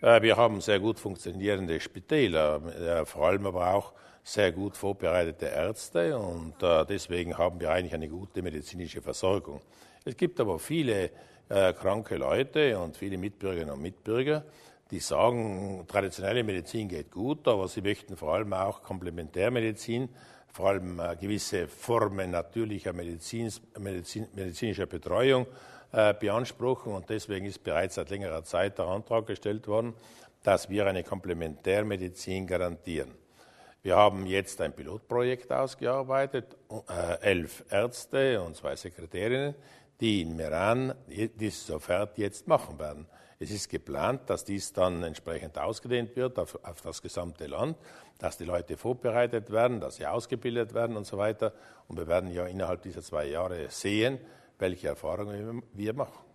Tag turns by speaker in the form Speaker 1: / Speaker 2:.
Speaker 1: Wir haben sehr gut funktionierende Spitäler, vor allem aber auch sehr gut vorbereitete Ärzte und deswegen haben wir eigentlich eine gute medizinische Versorgung. Es gibt aber viele kranke Leute und viele Mitbürgerinnen und Mitbürger, die sagen, traditionelle Medizin geht gut, aber sie möchten vor allem auch Komplementärmedizin, vor allem gewisse Formen natürlicher medizinischer Betreuung beanspruchen. Und deswegen ist bereits seit längerer Zeit der Antrag gestellt worden, dass wir eine Komplementärmedizin garantieren. Wir haben jetzt ein Pilotprojekt ausgearbeitet, 11 Ärzte und 2 Sekretärinnen, die in Meran diese Offerte jetzt machen werden. Es ist geplant, dass dies dann entsprechend ausgedehnt wird auf das gesamte Land, dass die Leute vorbereitet werden, dass sie ausgebildet werden und so weiter. Und wir werden ja innerhalb dieser 2 Jahre sehen, welche Erfahrungen wir machen.